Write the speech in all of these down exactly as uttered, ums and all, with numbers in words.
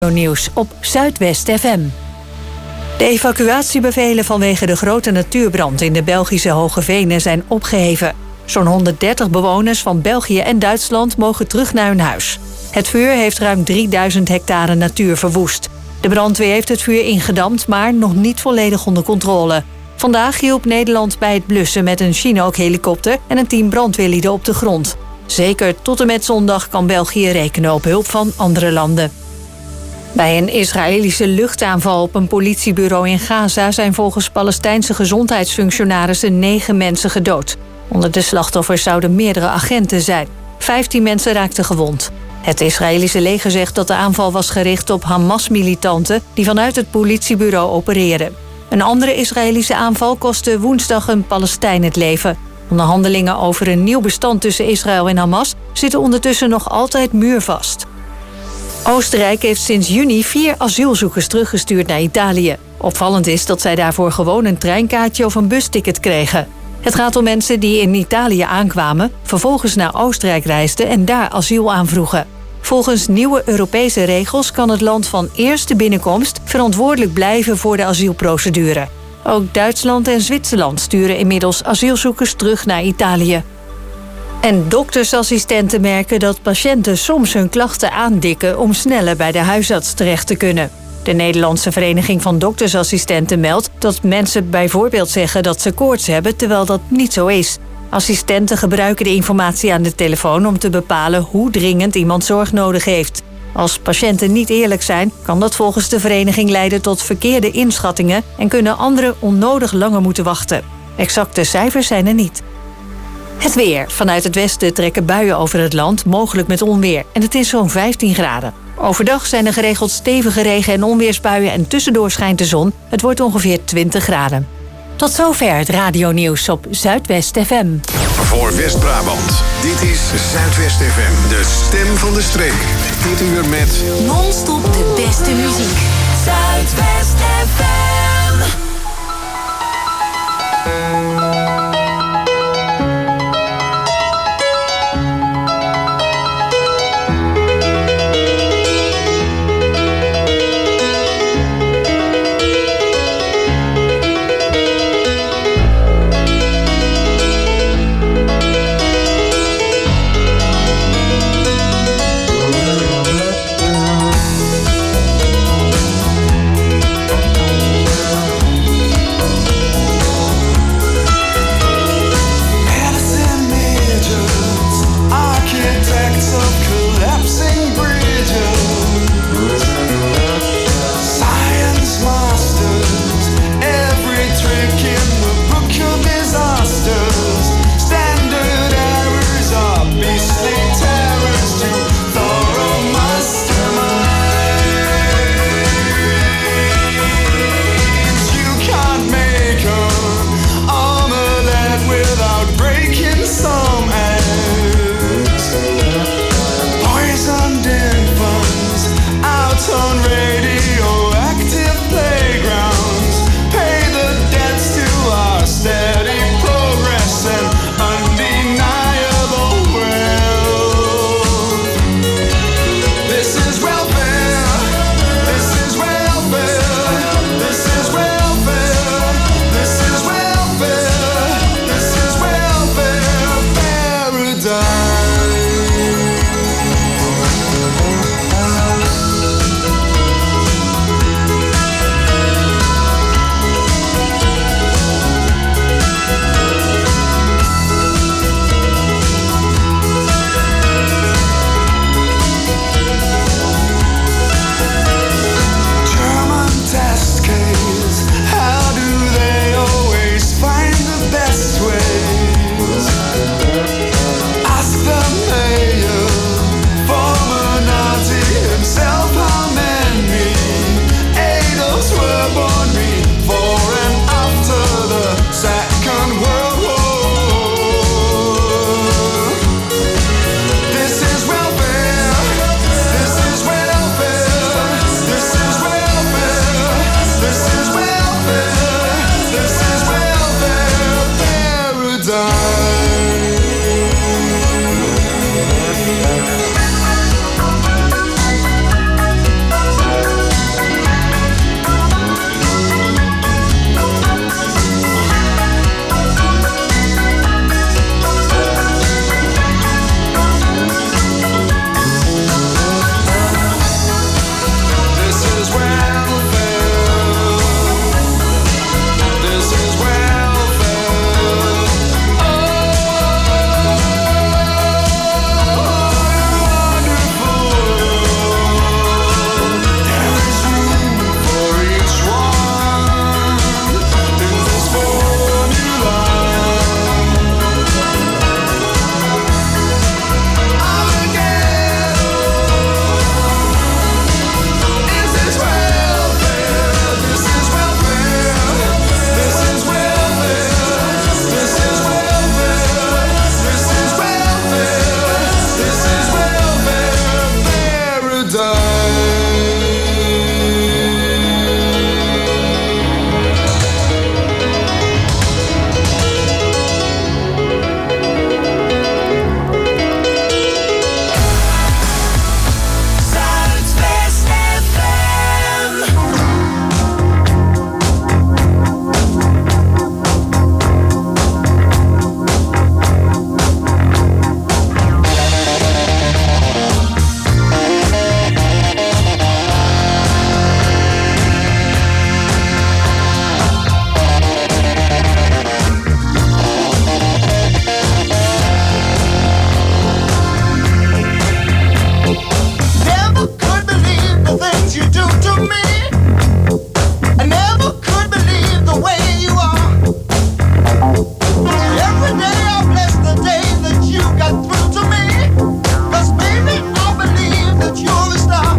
Nieuws op Zuidwest F M. De evacuatiebevelen vanwege de grote natuurbrand in de Belgische Hoge Venen zijn opgeheven. Zo'n honderddertig bewoners van België en Duitsland mogen terug naar hun huis. Het vuur heeft ruim drieduizend hectare natuur verwoest. De brandweer heeft het vuur ingedamd, maar nog niet volledig onder controle. Vandaag hielp Nederland bij het blussen met een Chinook-helikopter en een team brandweerlieden op de grond. Zeker tot en met zondag kan België rekenen op hulp van andere landen. Bij een Israëlische luchtaanval op een politiebureau in Gaza zijn volgens Palestijnse gezondheidsfunctionarissen negen mensen gedood. Onder de slachtoffers zouden meerdere agenten zijn. Vijftien mensen raakten gewond. Het Israëlische leger zegt dat de aanval was gericht op Hamas-militanten die vanuit het politiebureau opereren. Een andere Israëlische aanval kostte woensdag een Palestijn het leven. Onderhandelingen over een nieuw bestand tussen Israël en Hamas zitten ondertussen nog altijd muurvast. Oostenrijk heeft sinds juni vier asielzoekers teruggestuurd naar Italië. Opvallend is dat zij daarvoor gewoon een treinkaartje of een busticket kregen. Het gaat om mensen die in Italië aankwamen, vervolgens naar Oostenrijk reisden en daar asiel aanvroegen. Volgens nieuwe Europese regels kan het land van eerste binnenkomst verantwoordelijk blijven voor de asielprocedure. Ook Duitsland en Zwitserland sturen inmiddels asielzoekers terug naar Italië. En doktersassistenten merken dat patiënten soms hun klachten aandikken om sneller bij de huisarts terecht te kunnen. De Nederlandse Vereniging van Doktersassistenten meldt dat mensen bijvoorbeeld zeggen dat ze koorts hebben, terwijl dat niet zo is. Assistenten gebruiken de informatie aan de telefoon om te bepalen hoe dringend iemand zorg nodig heeft. Als patiënten niet eerlijk zijn, kan dat volgens de vereniging leiden tot verkeerde inschattingen en kunnen anderen onnodig langer moeten wachten. Exacte cijfers zijn er niet. Het weer. Vanuit het westen trekken buien over het land, mogelijk met onweer. En het is zo'n vijftien graden. Overdag zijn er geregeld stevige regen- en onweersbuien en tussendoor schijnt de zon. Het wordt ongeveer twintig graden. Tot zover het radionieuws op Zuidwest F M. Voor West-Brabant, dit is Zuidwest F M, de stem van de streek. Dit uur met non-stop de beste muziek. Zuidwest F M. you do to me. I never could believe the way you are. Every day I bless the day that you got through to me. 'Cause baby, I believe that you're a star.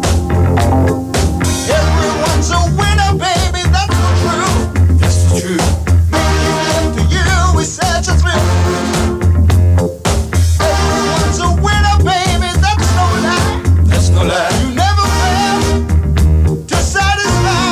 Everyone's a winner, baby, that's the truth. That's the truth. Making love to you is such a thrill. Everyone's a winner, baby, that's no lie. That's no lie. You never fail to satisfy.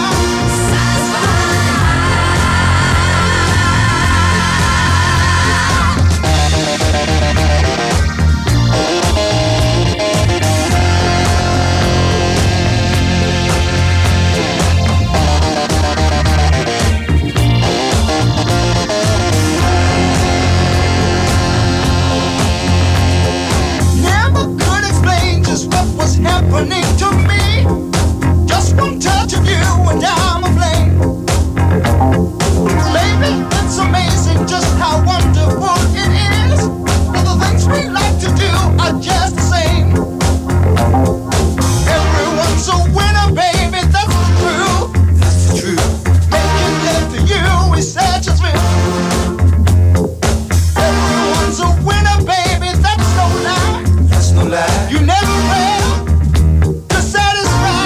Never could explain just what was happening to me. Just one touch of you and I'm aflame. Baby, it's amazing just how wonderful it is. All the things we like to do are just the same. Everyone's a winner, baby, that's the truth. That's the truth. Making love to you is such a thrill. Everyone's a winner, baby, that's no lie. That's no lie. You never fail to satisfy.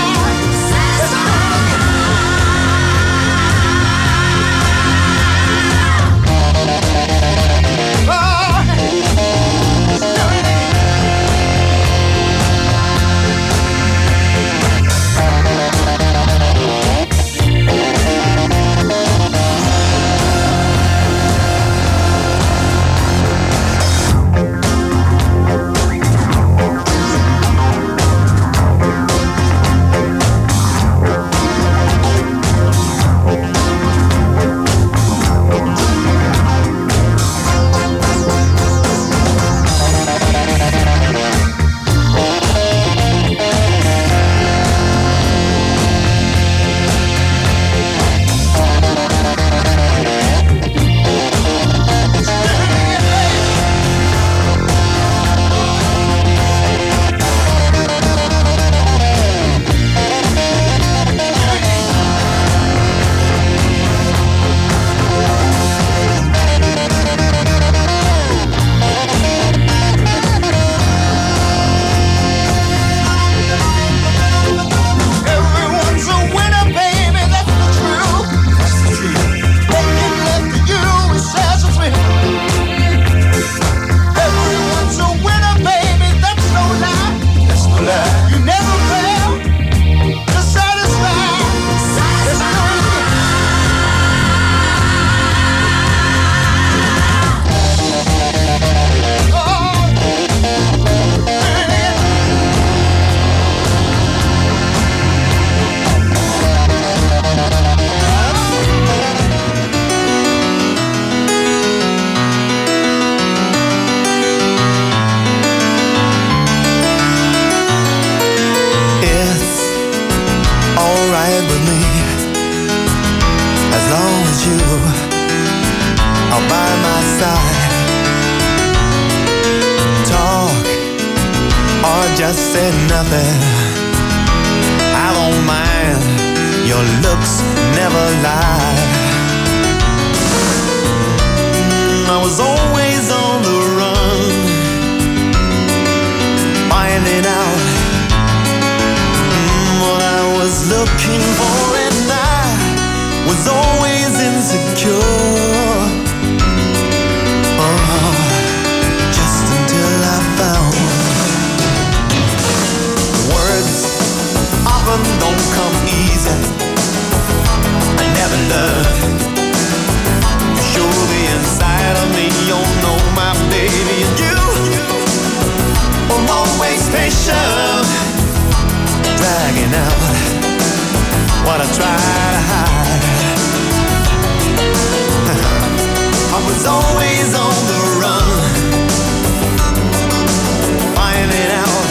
Everyone's a winner, baby, that's the truth. That's the truth. Making love to you is such a thrill. Everyone's a winner, baby, that's no lie. That's no lie. You never fail to satisfy. There's no It's alright with me as long as you are by my side. Talk or just say nothing. I don't mind. Your looks never lie. I was always on the run, finding out what I was looking for, and I was always insecure. Oh, just until I found words often don't come easy. I never learned to show the inside of me. You know my baby, and you were always patient, dragging out what I tried to hide. I was always on the run, finding out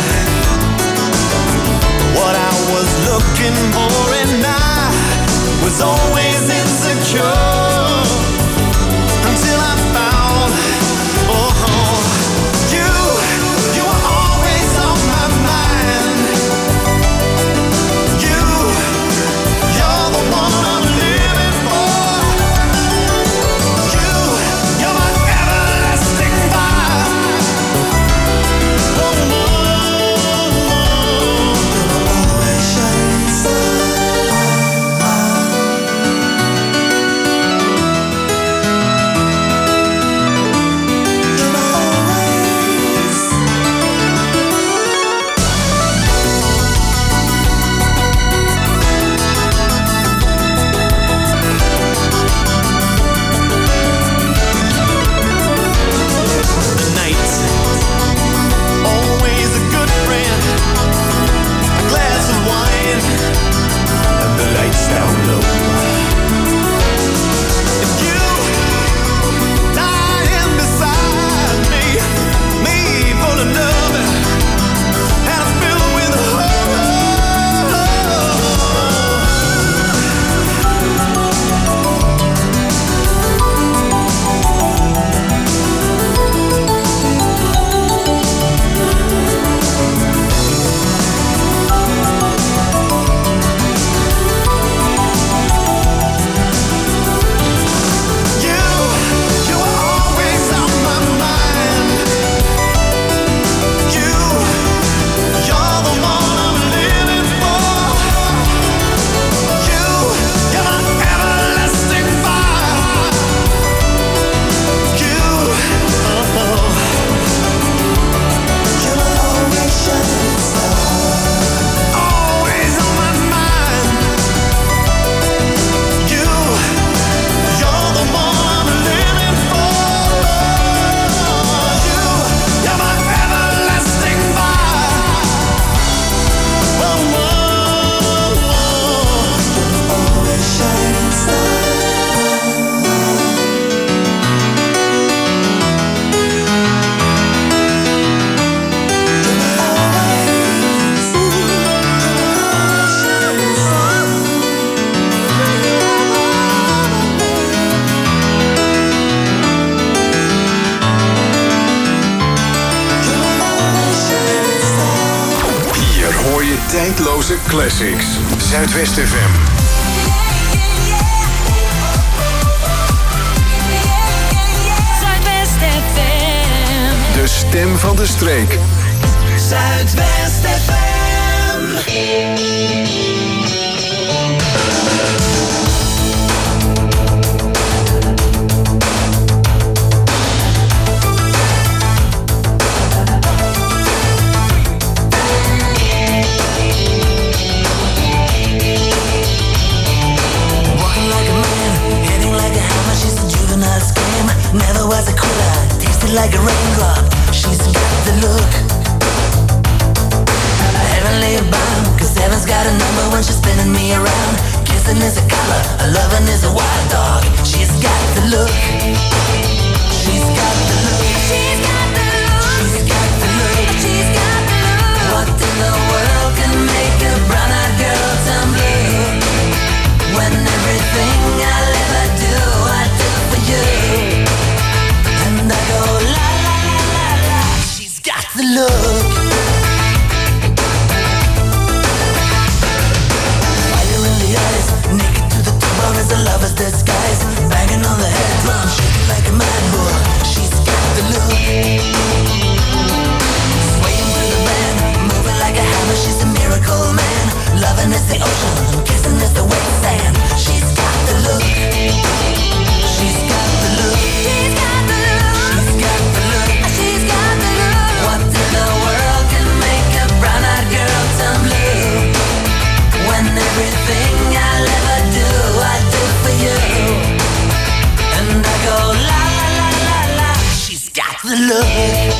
what I was looking for, and I was always insecure until I found, oh, you, you were always on my mind. You Tijdloze classics. Zuidwest F M. Zuidwest F M. De stem van de streek. Zuidwest F M. Never was a quitter, tasted like a raindrop. She's got the look, a heavenly bound. Cause heaven's got a number when she's spinning me around. Kissing is a color, a loving is a wild dog. She's got the look, she's got the look, she's got the look, she's got the look, she's got the look. What in the world can make a brown-eyed girl turn blue? When everything I'll ever do, I do for you. And I go la la la la la. She's got the look. Fire in the eyes, naked to the bone as a lover's disguise. Banging on the head drum, shaking like a mad bull. She's got the look. Swaying through the band, moving like a hammer. She's a miracle man. Loving is the ocean, kissing is the wet sand. She's got the look. She's got the look. She's got the look. She's got the look. She's got the look. What in the world can make a brown-eyed girl turn blue? When everything I'll ever do, I do for you. And I go la la la la la. She's got the look.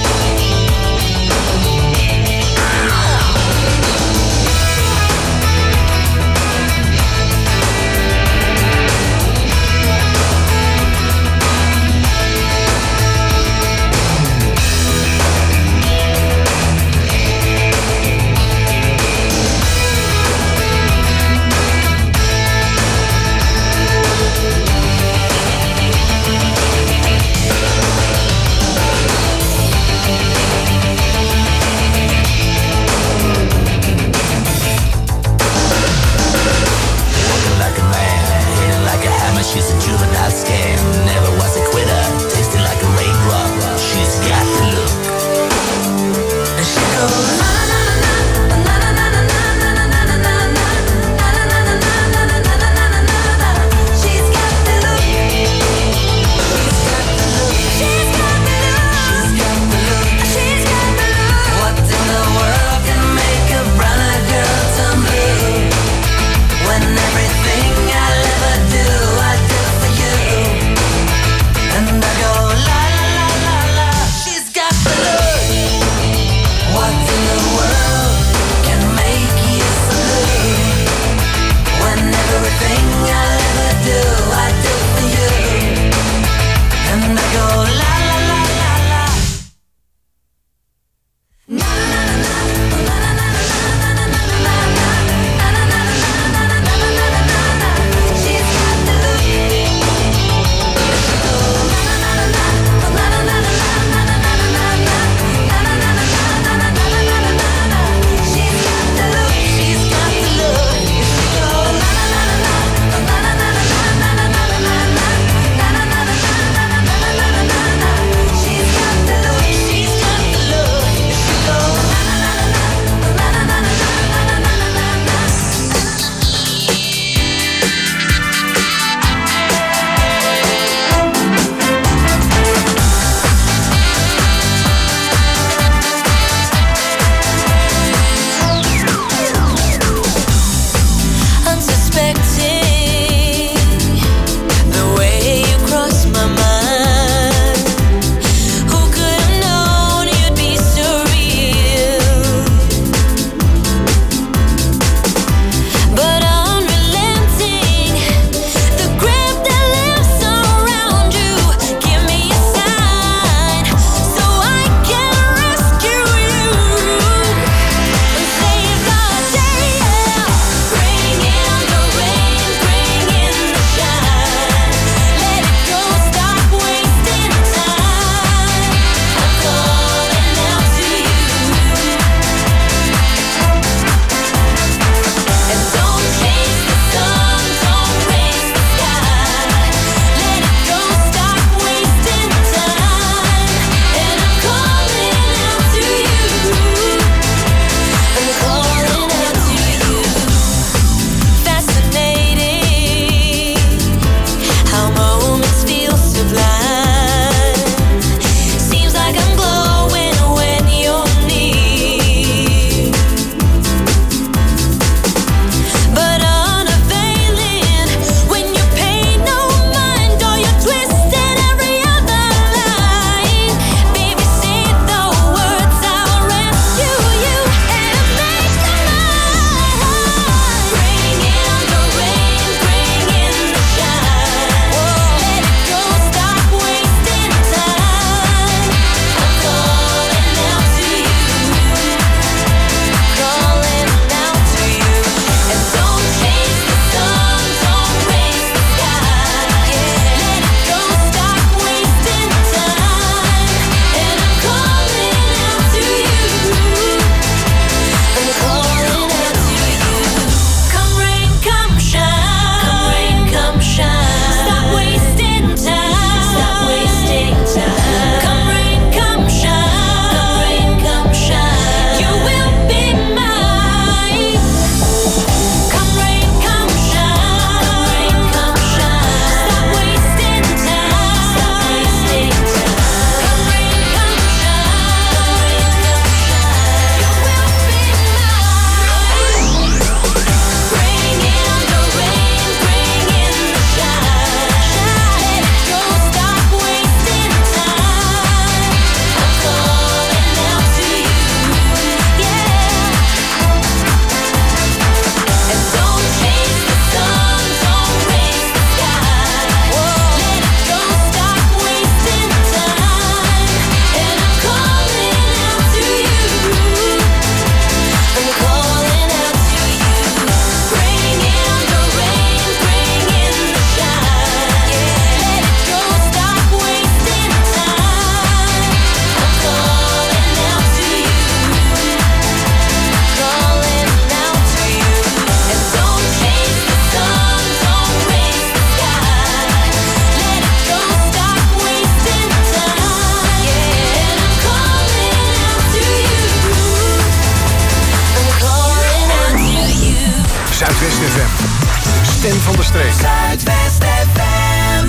De stem van de streek. Zuidwest F M.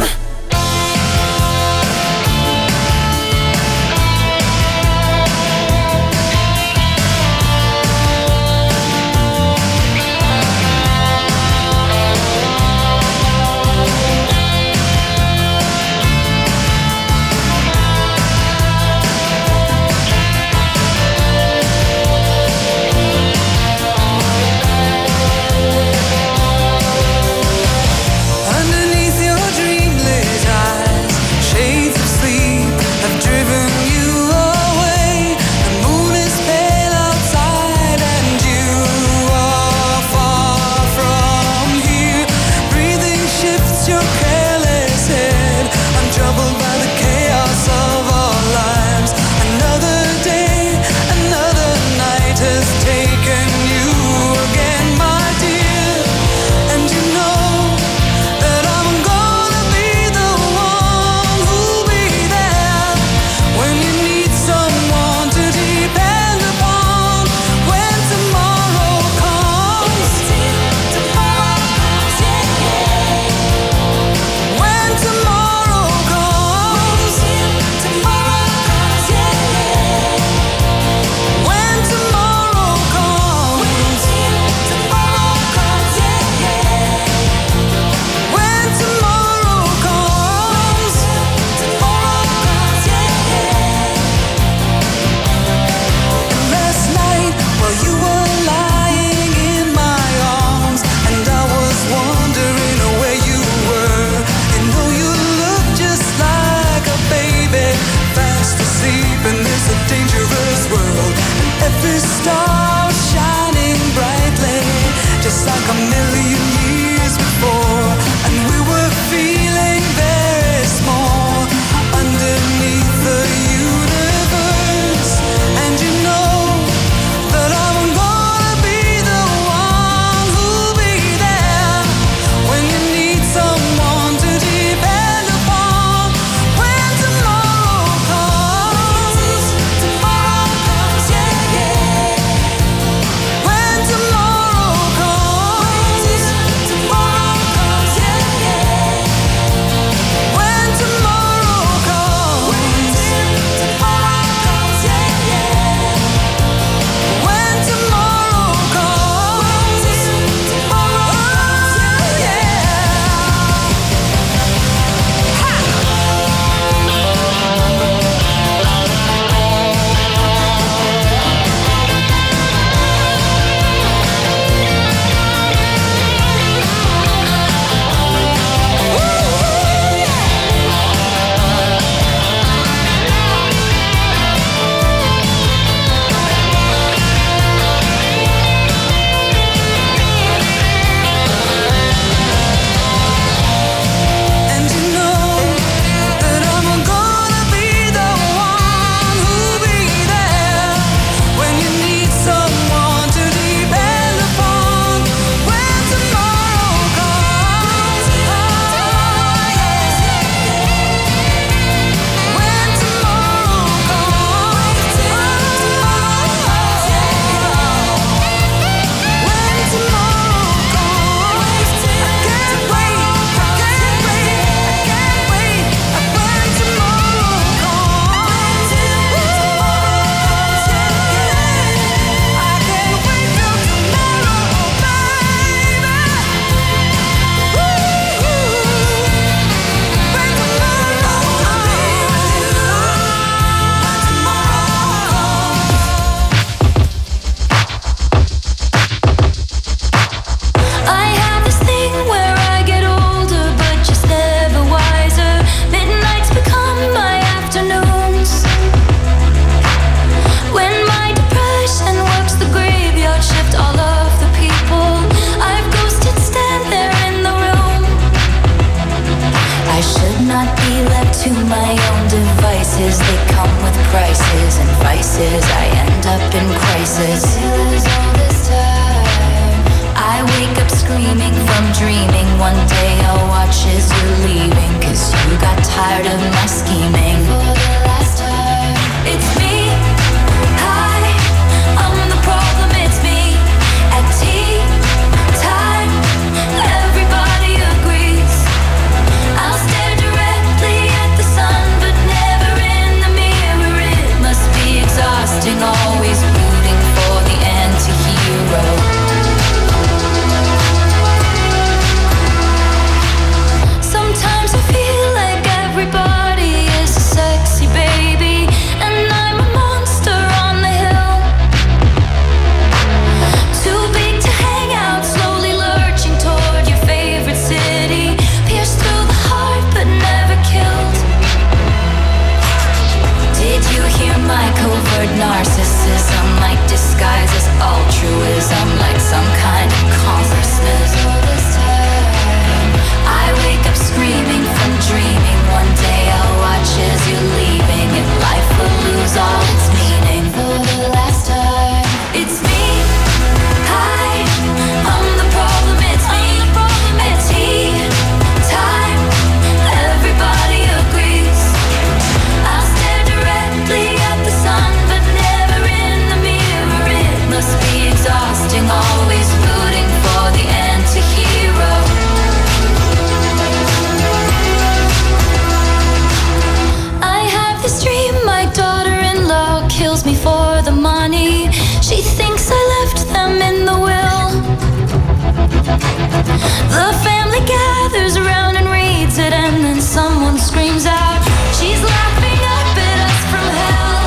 comes out. She's laughing up at us from hell.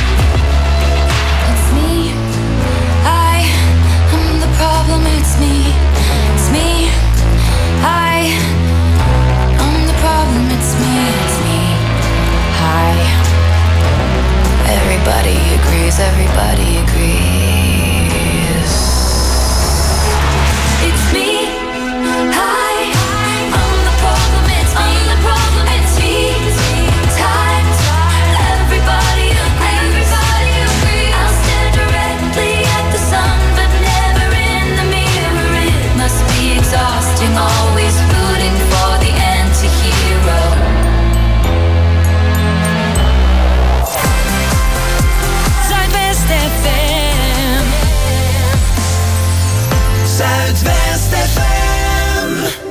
It's me, I am the problem. It's me, it's me, I am the problem. It's me, it's me, I. Everybody agrees, everybody agrees. It's me, I, I'm the problem, it's me, I'm the problem, it's me, time, everybody agrees, everybody agrees. I'll stare directly at the sun, but never in the mirror. It must be exhausting, always rooting for the anti-hero. Zuidwest F M. Zuidwest F M.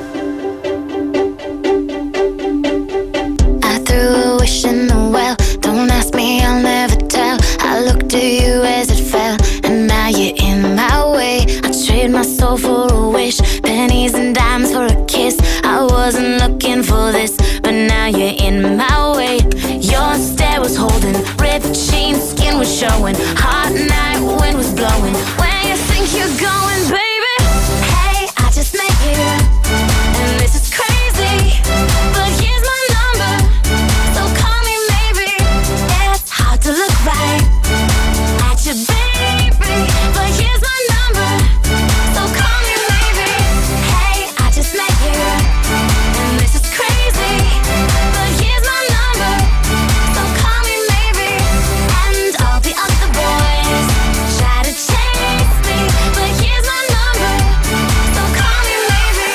I threw a wish in the well. Don't ask me, I'll never tell. I looked at you as it fell, and now you're in my way. I trade my soul for a wish, pennies and dimes for a kiss. I wasn't looking for this, but now you're in my way. Your stare was holding, ripped jeans, skin was showing. Hot night, wind was blowing. Where you think you're going, baby? Hey, I just met you, and this is crazy, but here's my number, so call me maybe. It's hard to look right at you, baby, but here's my number, so call me maybe. Hey, I just met you, and this is crazy, but here's my number, so call me maybe. And all the other boys try to chase me, but here's my number, so call me maybe.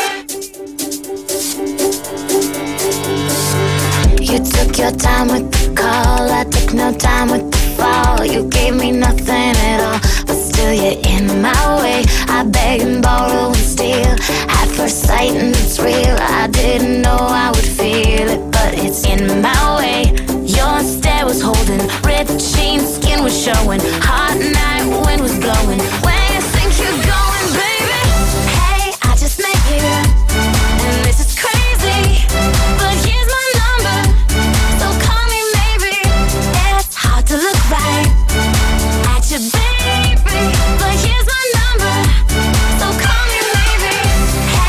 You took your time with the call, I took no time with the fall. You gave me nothing at all, but still you're in my way. I beg and borrow and steal at first sight, and it's real. I didn't know I would feel it, but it's in my way. Your stare was holding, ripped jeans, skin was showing. Hot night, wind was blowing. Where you think you're going, baby? Hey, I just met you, and this is crazy, but here's my number, so call me maybe. It's hard to look right at you, baby, but here's my number, so call me maybe.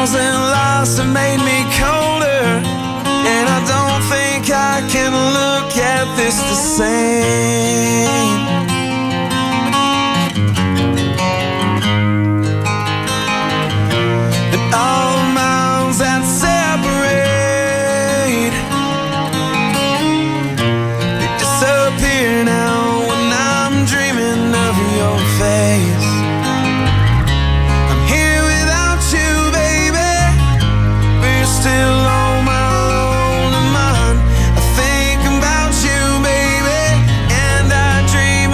miles and lost have made me colder, and I don't think I can look at this the same. And all the miles that separate, they disappear now when I'm dreaming of your face. I'm here without you, baby, but you're still on my lonely mind. I think about you, baby, and I dream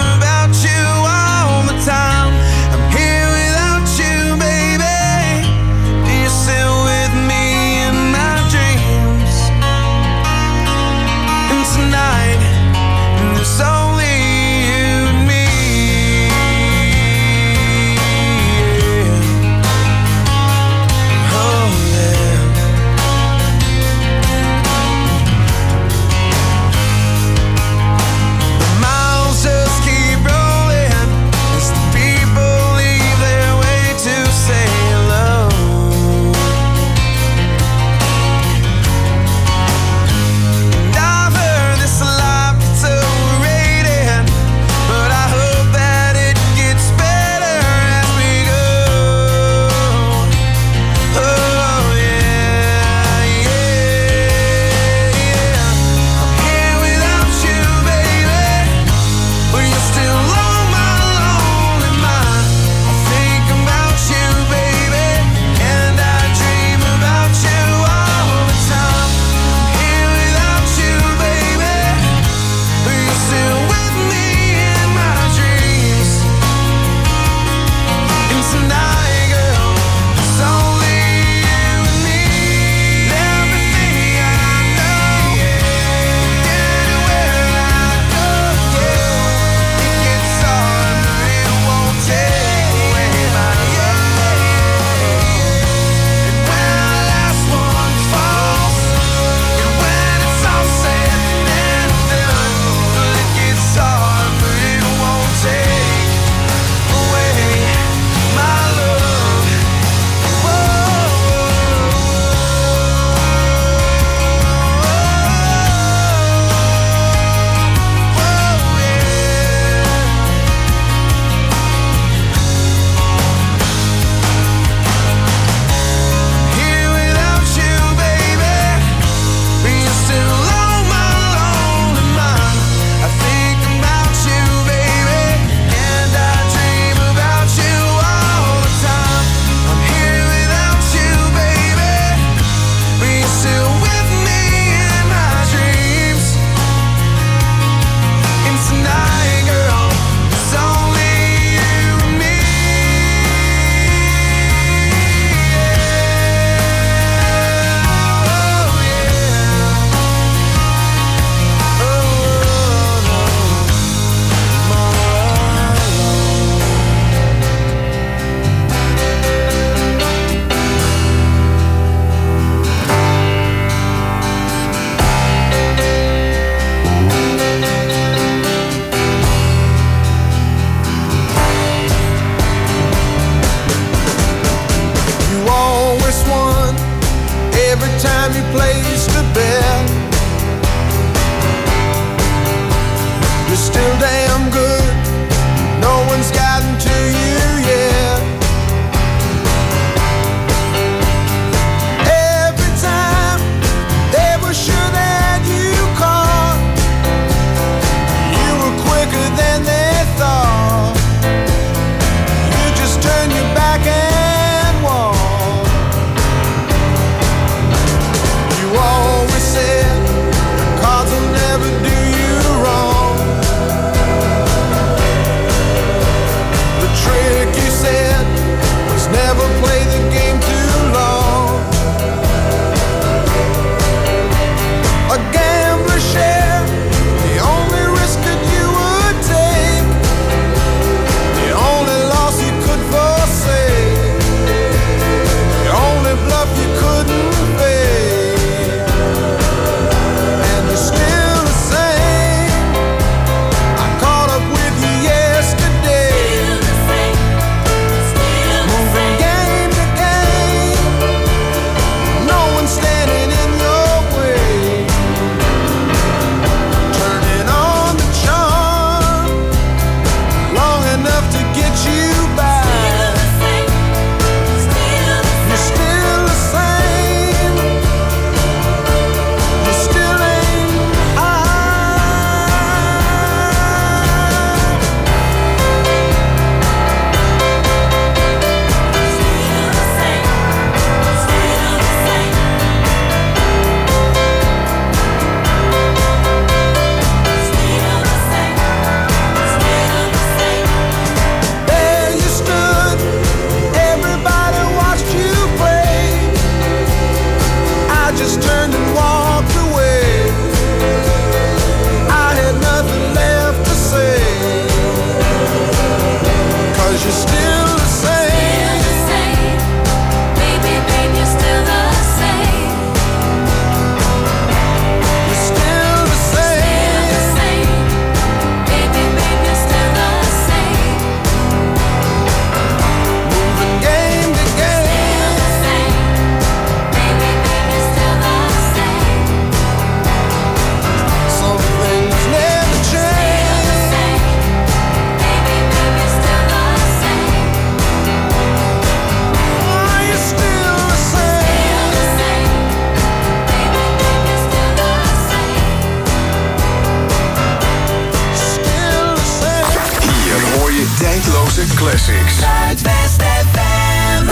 Classics. Zuidwest F M.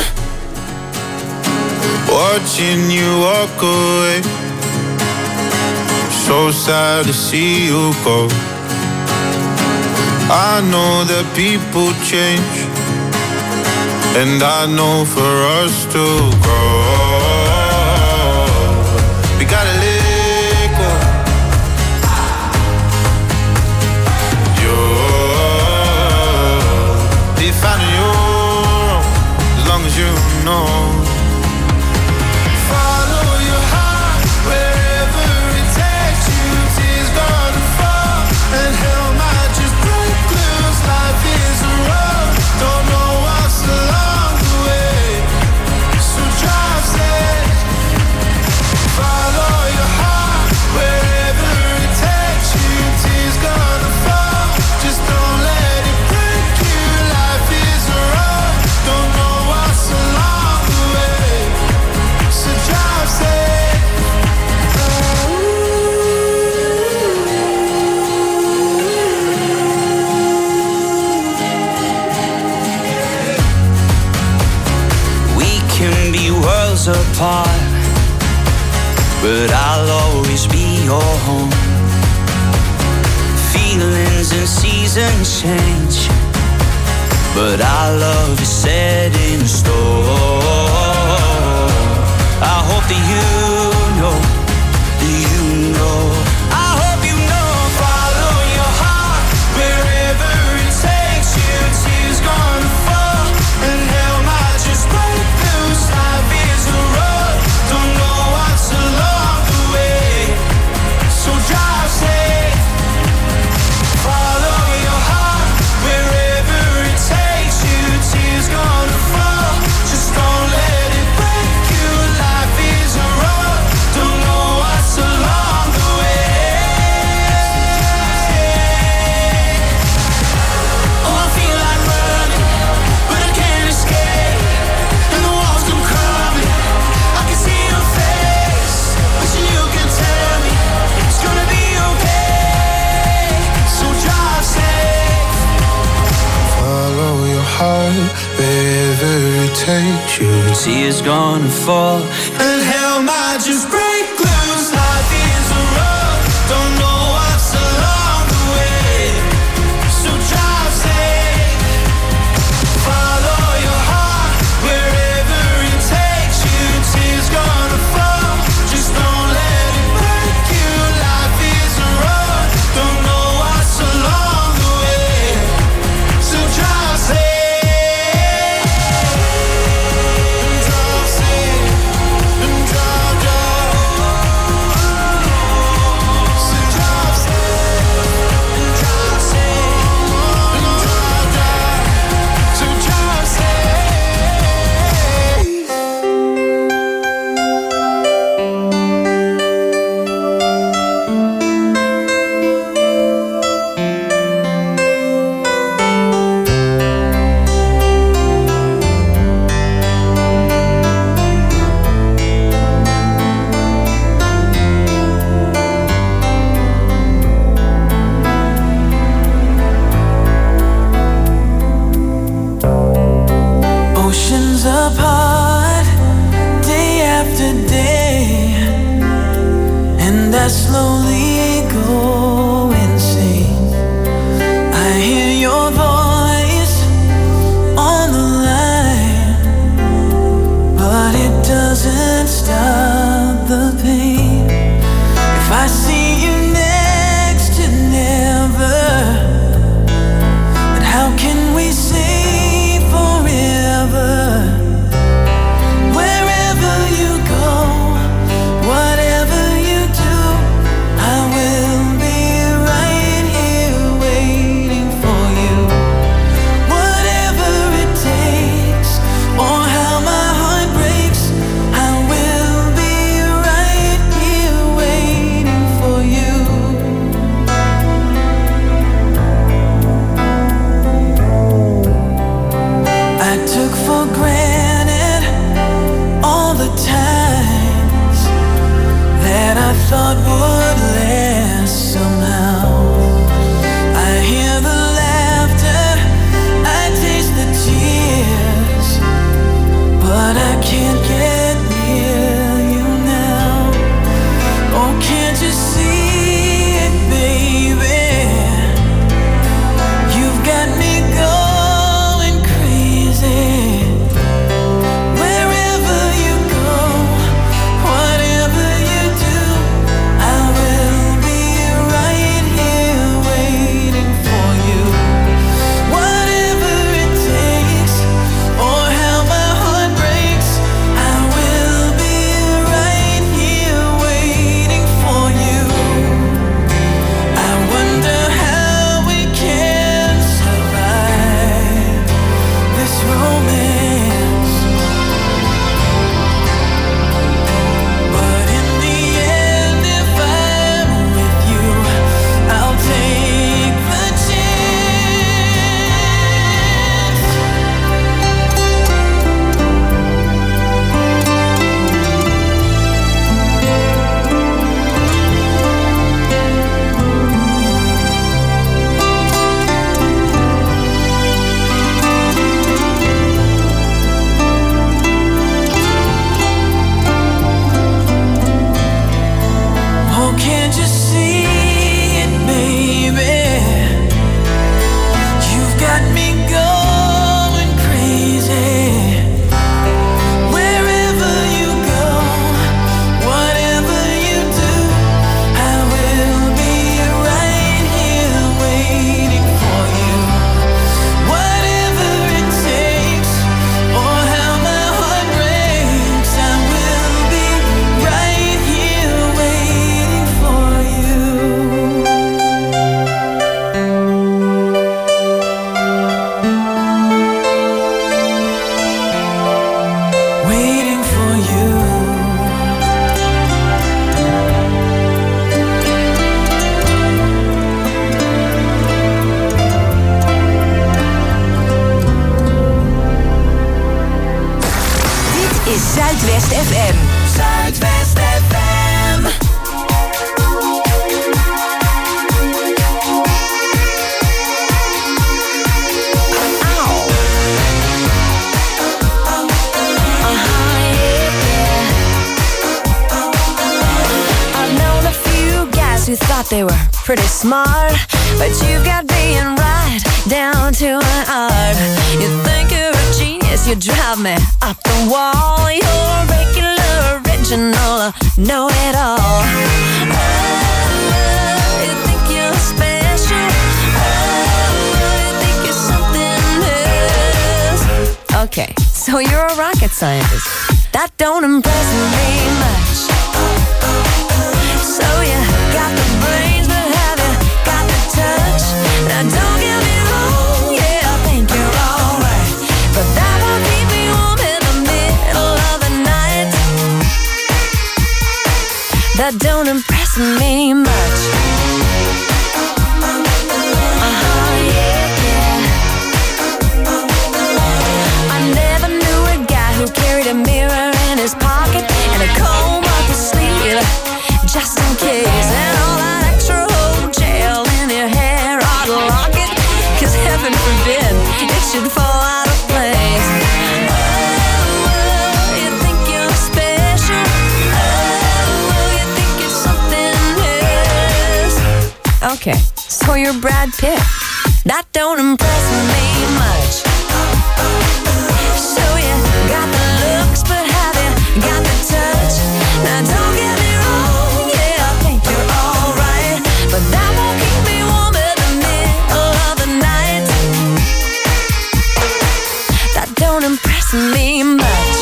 Watching you walk away, so sad to see you go. I know that people change, and I know for us to grow, we gotta let go. You're defining your own, as long as you know. Apart, but I'll always be your home. Feelings and seasons change, but our love is set in stone. I hope that you know, that you know. I hope you know. Follow your heart wherever it takes you. Tears gonna fall and hell might just break loose. Life is a road, don't know what's along the way, so drive safe. Follow your heart wherever it takes you. Tears gonna fall, just don't let it break you. Life is a road, don't know what's along the way. Oh, I feel like running, but I can't escape, and the walls come crumbling. I can see your face, wishing you can tell me it's gonna be okay, so drive safe. Follow your heart wherever it takes you. Tears gonna fall And hell might just break loose. Life is a road, don't know what's along the way, so drive safe. Follow your heart wherever it takes you. Tears gonna fall, just don't let it break you. Life is a road, don't know what's along the way, so drive safe. Drive safe, and drive, drive. So drive safe, and drive safe, and drive, drive. So drive safe. oceans apart, day after day, and I slowly go insane. I hear your voice on the line, but it doesn't stop the pain. If I see you next to never, then how can we say forever? Wherever you go, whatever you do, I will be right here waiting for you. Whatever it takes, or how my heart breaks, I will be right here waiting for you. I took for granted all the times that I thought would last somehow. I hear the laughter, I taste the romance. But in the end, if I'm with you, I'll take the chance. Oh, can't you see it, baby? You've got me going crazy. Wherever you go, whatever you do, I will be right here waiting for you. Whatever it takes, or how my heart breaks, I will be right here waiting for you. Waiting for you. Dit is Zuidwest F M. Zuidwest F M. I've known a few guys who thought they were pretty smart, but you've got being right down to an art. You think you're a genius, you drive me up the wall. You're regular, original, know it all. Oh, you think you're special. Oh, you think you're something else. Okay, so you're a rocket scientist. That don't impress me much. So you got the brains, but have you got the touch? Now don't get me wrong, yeah, I think you're alright, but that won't keep me warm in the middle of the night. That don't impress me much. Uh-huh, yeah, yeah. I never knew a guy who carried a mirror in his pocket and a comb up his sleeve, just in case. And all that extra old gel in your hair ought to lock it, 'cause heaven forbid it should fall out of place. Oh, you think you're special. Oh, you think you're something else. Okay, so you're Brad Pitt. That don't impress me much. So you got the looks, but have you got the touch? Now don't get me wrong, yeah, I think you're alright, but that won't keep me warm in the middle of the night. That don't impress me much.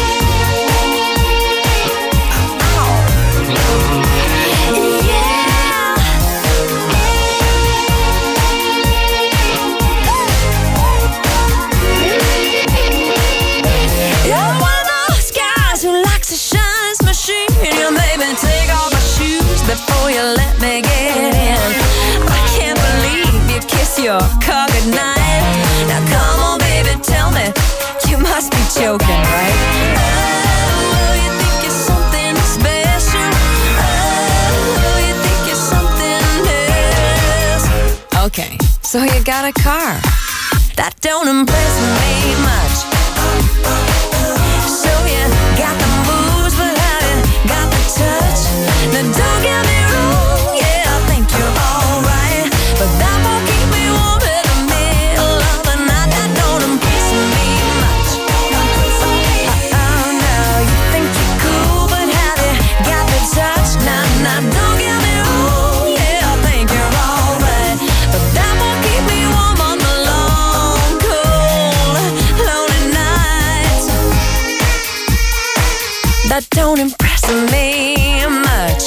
You're one of those guys who likes to shine his machine. You made me take off my shoes before you let me get in. I can't believe you kiss your car goodnight. Now come on, baby, tell me, you must be joking, right? Oh, you think you're something special. Oh, you think you're something else. Okay, so you got a car. That don't impress me much. So you got the moves, but have you got the touch? Now don't get me wrong, yeah, I think you're alright, but that won't keep me warm in the middle of the night. That don't impress me much. Oh no, you think you're cool, but have you got the touch? Now, now don't get me wrong, yeah, I think you're alright, but that won't keep me warm on the long, cold, lonely nights. That don't impress me much.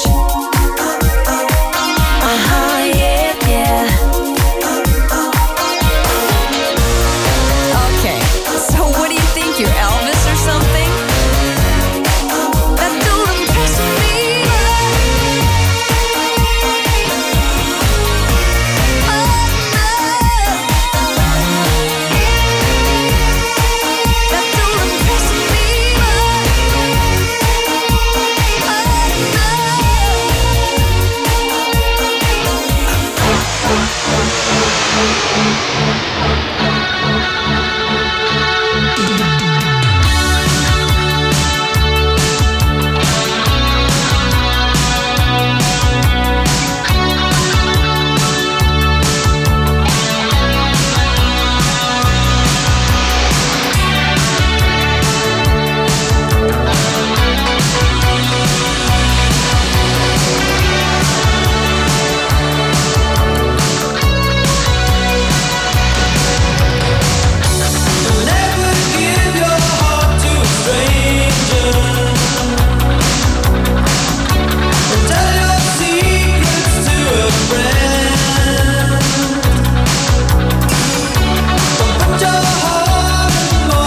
Uh-huh, yeah, yeah. Okay, so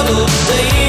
those days.